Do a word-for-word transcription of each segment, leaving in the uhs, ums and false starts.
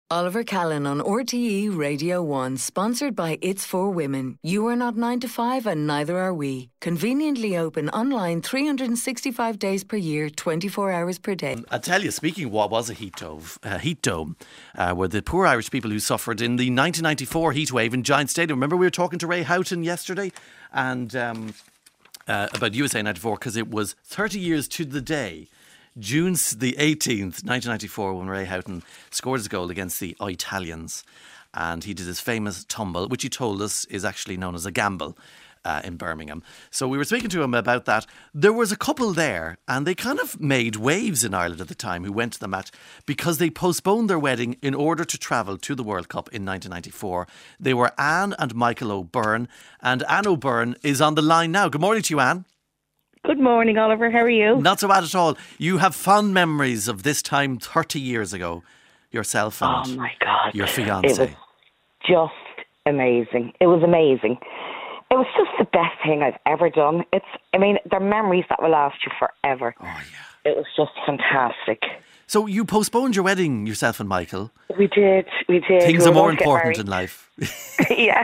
Oliver Callan on R T E Radio one, sponsored by It's for Women. You are not nine to five and neither are we. Conveniently open online three hundred sixty-five days per year, twenty-four hours per day. I tell you, speaking of what was a heat dome, uh, heat dome uh, were the poor Irish people who suffered in the nineteen ninety-four heat wave in Giant Stadium. Remember we were talking to Ray Houghton yesterday and um, uh, about U S A ninety-four, because it was thirty years to the day, June the eighteenth, nineteen ninety-four, when Ray Houghton scored his goal against the Italians. And he did his famous tumble, which he told us is actually known as a gamble uh, in Birmingham. So we were speaking to him about that. There was a couple there, and they kind of made waves in Ireland at the time who went to the match because they postponed their wedding in order to travel to the World Cup in nineteen ninety-four. They were Anne and Michael O'Byrne. And Anne O'Byrne is on the line now. Good morning to you, Anne. Good morning, Oliver. How are you? Not so bad at all. You have fond memories of this time thirty years ago, yourself and oh my God. your fiancé. It was just amazing. It was amazing. It was just the best thing I've ever done. It's, I mean, they're memories that will last you forever. Oh, yeah. It was just fantastic. So you postponed your wedding, yourself and Michael. We did, we did. Things we are were more going to get important married. in life. Yeah.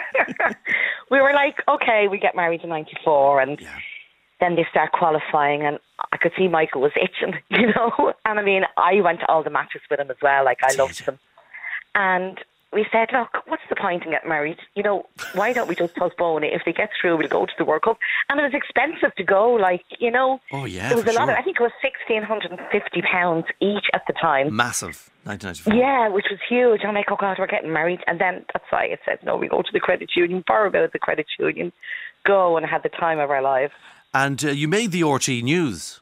We were like, okay, we get married in ninety-four, and Yeah. then they start qualifying, and I could see Michael was itching, you know. And I mean, I went to all the matches with him as well. Like, I Did loved you? them. And we said, look, what's the point in getting married? You know, why don't we just postpone it? If they get through, we'll go to the World Cup. And it was expensive to go, like, you know. Oh, yeah, It was for a lot sure. of, I think it was one thousand six hundred fifty pounds each at the time. Massive, nineteen ninety-four. Yeah, which was huge. I'm like, oh God, we're getting married. And then that's why I said, no, we go to the credit union, borrow out of the credit union, go, and had the time of our lives. And uh, you made the R T news.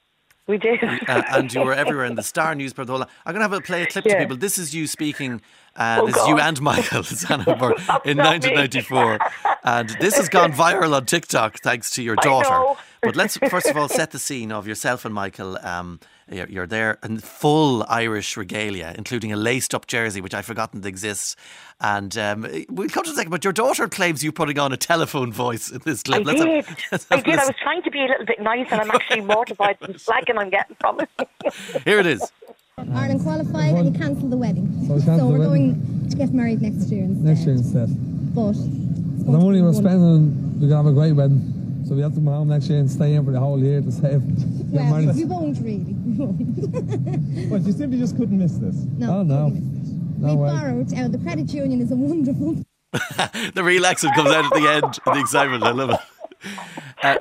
We did. uh, and you were everywhere in the Star newspaper. The whole lot. I'm going to have a play a clip to Yeah. people. This is you speaking. Uh, Oh, this is you God. and Michael Anne O'Byrne in not me. nineteen ninety-four. And this has gone viral on TikTok thanks to your I daughter. know. But let's first of all set the scene of yourself and Michael. Um, you're, you're there in full Irish regalia, including a laced-up jersey, which I've forgotten exists. And um, we'll come to a second, but your daughter claims you putting on a telephone voice in this clip. I Let's did. have- let's I have a did. I listen. was trying to be a little bit nice, and I'm actually mortified from the slagging I'm getting from it. Here it is. Ireland qualified and you cancelled the wedding. So we So, cancelled we're the going to get married next year instead. Next year instead. But The money we're spending, we're going to have a great wedding. So we have to come home next year and stay in for the whole year to save. Get well, married. we won't really. We won't. But you simply just couldn't miss this. No, Oh, no. we missed it. No we way. borrowed. Uh, the credit union is a wonderful. The real accent comes out at the end, the excitement. I love it. Uh,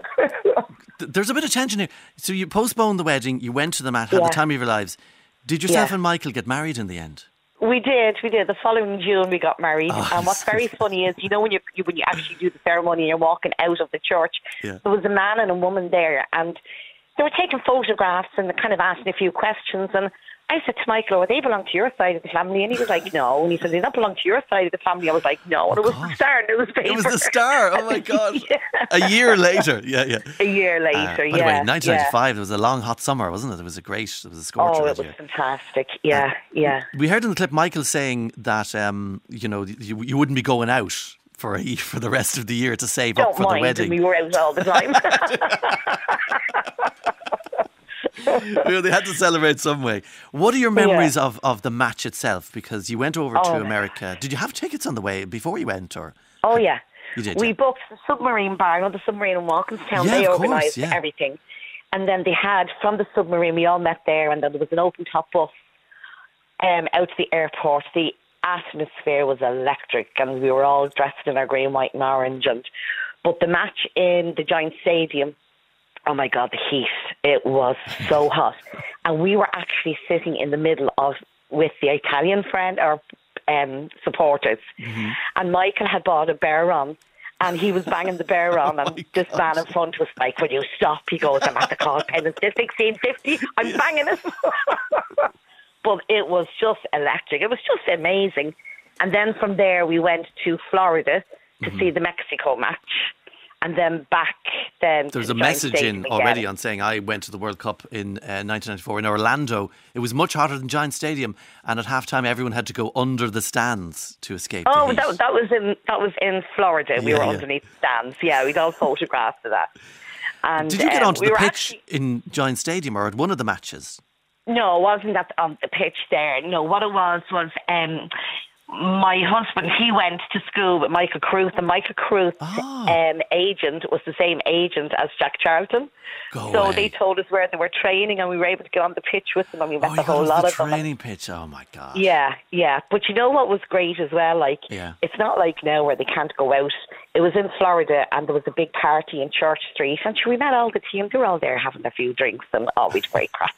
th- there's a bit of tension here. So you postponed the wedding, you went to the mat, had Yeah. the time of your lives. Did yourself Yeah. and Michael get married in the end? We did, we did. The following June, we got married. Oh, and what's very funny is, you know, when you, you when you actually do the ceremony and you're walking out of the church, Yeah. there was a man and a woman there, and they were taking photographs and kind of asking a few questions. And I said to Michael, oh, they belong to your side of the family? And he was like, no. And he said, they don't belong to your side of the family. I was like, no. And it was God. the star in the newspaper. It was the star. Oh my God. Yeah. A year later. Yeah, yeah. A year Uh, later, by yeah. the way, nineteen ninety-five, yeah. it was a long, hot summer, wasn't it? It was a great, it was a scorcher Oh, that it was year. fantastic. Yeah, yeah. We heard in the clip Michael saying that, um, you know, you, you wouldn't be going out for a, for the rest of the year to save up Don't for the mind, wedding. we were out all the time. Well, they had to celebrate some way. What are your memories of, of the match itself? Because you went over to Oh, my America. Did you have tickets on the way before you went, or Oh, yeah. you did? We yeah. booked the submarine bar, you know, the submarine in Walkinstown. Yeah, they of course, organised yeah. everything. And then they had, from the submarine, we all met there, and then there was an open top bus um, out to the airport. The atmosphere was electric, and we were all dressed in our green, white and orange. And But the match in the Giant Stadium, oh my God, the heat. It was so hot. And we were actually sitting in the middle of, with the Italian friend, or um, supporters. Mm-hmm. And Michael had bought a bear on, and he was banging the bear on, and this man in front was like, will you stop? He goes, I'm at the call pen, it's sixteen fifty, I'm banging it. But it was just electric. It was just amazing. And then from there, we went to Florida to Mm-hmm. see the Mexico match. And then back then. There's to a the Giant message Stadium in again. already on saying I went to the World Cup in uh, nineteen ninety-four in Orlando. It was much hotter than Giant Stadium, and at halftime everyone had to go under the stands to escape the Oh, heat. that, that was in that was in Florida. We Yeah, were yeah. underneath the stands. Yeah, we got photographs of that. And Did you get um, onto we the were pitch actually- in Giant Stadium or at one of the matches? no, it wasn't that on the pitch there. No, what it was was um, my husband, he went to school with Michael Carruth, and Michael Carruth's Oh. um, agent was the same agent as Jack Charlton. Go so away. they told us where they were training, and we were able to get on the pitch with them, and we met Oh, the you whole got lot the of them. training pitch. Oh my God. Yeah, yeah. But you know what was great as well? Like, Yeah. it's not like now where they can't go out. It was in Florida, and there was a big party in Church Street, and sure, we met all the team. They were all there having a few drinks, and always great crack.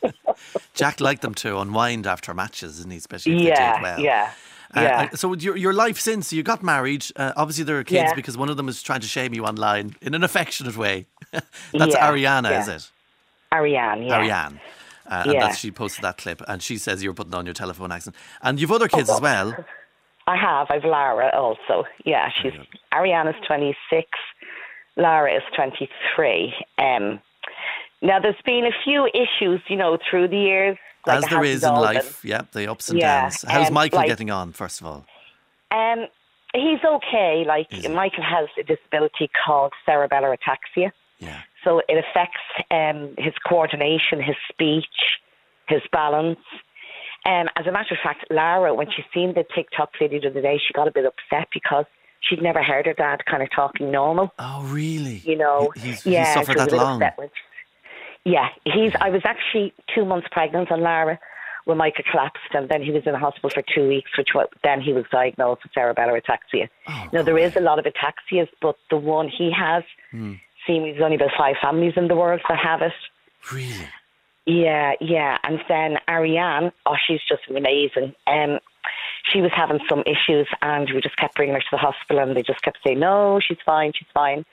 Jack liked them to unwind after matches, didn't he? Especially if they yeah, did well. yeah, Uh, yeah. uh, so your your life since you got married, uh, obviously there are kids Yeah. because one of them is trying to shame you online in an affectionate way. That's Yeah, Ariana, yeah. is it? Ariane, yeah. Ariane. Uh, and Yeah. that's, she posted that clip, and she says you're putting on your telephone accent. And you've other kids as well. I have. I've Lara also. Yeah, she's Ariane is twenty-six. Lara is twenty-three. Um, now, there's been a few issues, you know, through the years. Like As it there hasn't is in all life, yeah, the ups and Yeah, downs. How's um, Michael like- getting on, first of all? been. Um, he's okay. Like, Is he? Michael has a disability called cerebellar ataxia. Yeah. So it affects um, his coordination, his speech, his balance. Um, as a matter of fact, Lara, when she seen the TikTok video the other day, she got a bit upset because she'd never heard her dad kind of talking normal. Oh, really? You know, He- he's, yeah, he's she suffered was a that bit long. upset when she- yeah, he's. I was actually two months pregnant on Lara when Michael collapsed, and then he was in the hospital for two weeks, which wa- then he was diagnosed with cerebellar ataxia. Oh, now, there go is a lot of ataxias, but the one he has, Hmm. seemingly there's only about five families in the world that have it. Really? Yeah, yeah. And then Ariane, oh, she's just amazing. Um, she was having some issues, and we just kept bringing her to the hospital, and they just kept saying, no, she's fine, she's fine.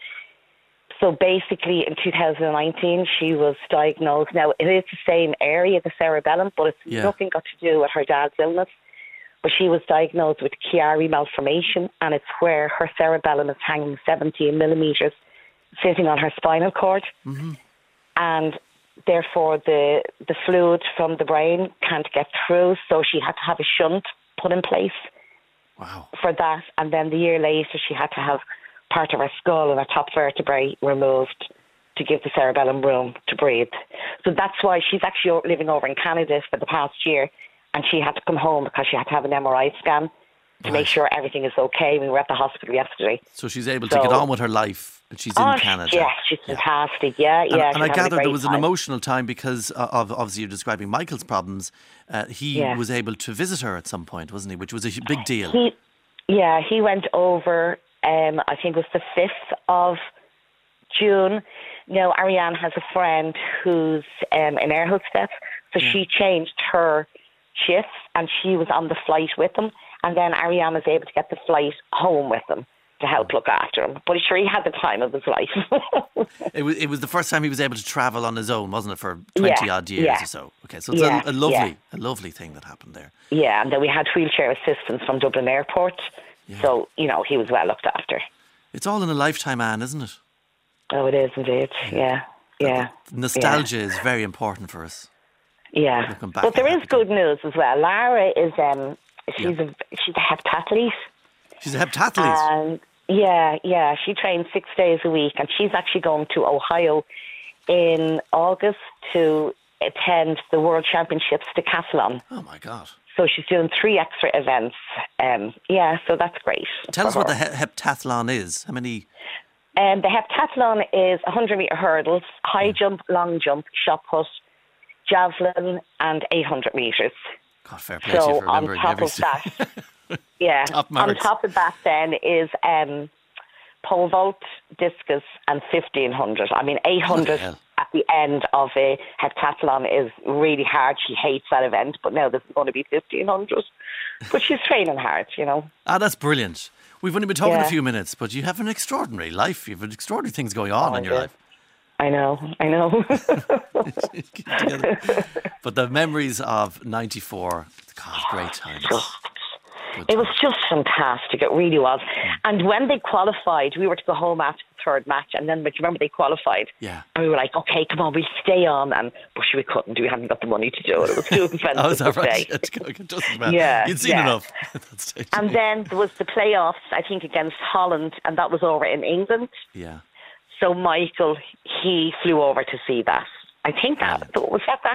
So basically, in two thousand nineteen, she was diagnosed. Now, it is the same area, the cerebellum, but it's Yeah. nothing got to do with her dad's illness. But she was diagnosed with Chiari malformation, and it's where her cerebellum is hanging seventeen millimetres, sitting on her spinal cord. Mm-hmm. And therefore, the, the fluid from the brain can't get through, so she had to have a shunt put in place Wow. for that. And then the year later, she had to have part of her skull and her top vertebrae removed to give the cerebellum room to breathe. So that's why she's actually o- living over in Canada for the past year, and she had to come home because she had to have an M R I scan to Right. make sure everything is okay. We were at the hospital yesterday. So she's able to So- get on with her life, and she's Oh, in Canada. yeah, she's fantastic. Yeah, And, yeah. and she's I having a gather there great was an time. emotional time because uh, of obviously you're describing Michael's problems. Uh, he Yeah. was able to visit her at some point, wasn't he? Which was a hu- big deal. He, yeah, he went over. Um, I think it was the fifth of June. Now, Ariane has a friend who's um, an air hostess, so she changed her shifts, and she was on the flight with him. And then Ariane was able to get the flight home with him to help look after him. But sure, he had the time of his life. It was it was the first time he was able to travel on his own, wasn't it, for twenty Yeah, odd years yeah. or so? Okay, so it's Yeah, a, a lovely, yeah. a lovely thing that happened there. Yeah, and then we had wheelchair assistance from Dublin Airport. So, you know, he was well looked after. It's all in a lifetime, Anne, isn't it? Oh, it is indeed. Yeah, yeah. Nostalgia is very important for us. Yeah, Looking back but there at is that good news as well. Lara is um, she's Yeah. a she's a heptathlete, She's a heptathlete. and yeah, yeah, she trains six days a week, and she's actually going to Ohio in August to attend the World Championships decathlon. oh my God! So she's doing three extra events. Um, yeah, so that's great. Tell for us what the her. he- heptathlon is. How many? Um, the heptathlon is one hundred metre hurdles, high jump, long jump, shot put, javelin, and eight hundred metres. God, fair play to you So for on remembering top every of st- that, yeah, Top on marks. top of that then is um, pole vault, discus, and fifteen hundred. I mean, eight hundred hell. at the end of a heptathlon is really hard. She hates that event, but now this is going to be fifteen hundred. But she's training hard, you know. Ah, that's brilliant. We've only been talking a Yeah. few minutes, but you have an extraordinary life. You have extraordinary things going on Oh, in your I do. life. I know, I know. Keep together. But the memories of ninety-four, God, great times. Good It was times. just fantastic. It really was. And when they qualified, we were to go home after the third match. And then, but you remember, they qualified. Yeah. And we were like, okay, come on, we'll stay on. And but we couldn't. We hadn't got the money to do it. It was too expensive Oh, is that to right? stay. You had to go- go just as well. Yeah, You'd seen yeah. enough at that stage. And then there was the playoffs, I think, against Holland. And that was over in England. Yeah. So Michael, he flew over to see that. I think that, was that that?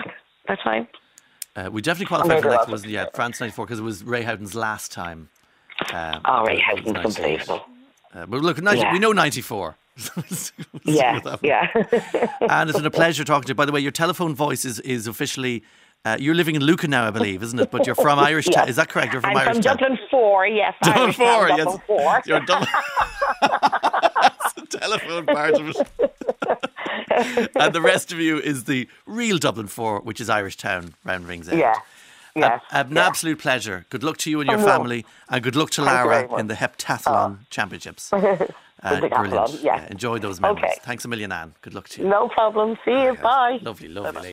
that time? Uh, we definitely qualified for maybe that. it Was yeah, France ninety-four because it was Ray Houghton's last time. Um, Oh, Ray it was Houghton's ninety-eight. unbelievable. Uh, but look, ninety, Yeah. we know ninety-four. Let's go Yeah, with that one. yeah. And it's been a pleasure talking to you. By the way, your telephone voice is, is officially... Uh, you're living in Lucan now, I believe, isn't it? But you're from Irish Town. Yes. Is that correct? You're from I'm Irish from Town. Dublin four, yes. Dublin Irish four, Town, yes. Dublin four. You're Dublin. That's the telephone part of it. And the rest of you is the real Dublin four, which is Irish Town, round Rings End. Yeah. Yes. A- an yeah. absolute pleasure. Good luck to you and your Oh, no. family, and good luck to Thank you Lara very much. in the Heptathlon Championships. Uh, The decathlon, brilliant. yeah. Enjoy those memories. Okay. Thanks a million, Anne. Good luck to you. No problem. See you. Bye. Lovely, lovely lady.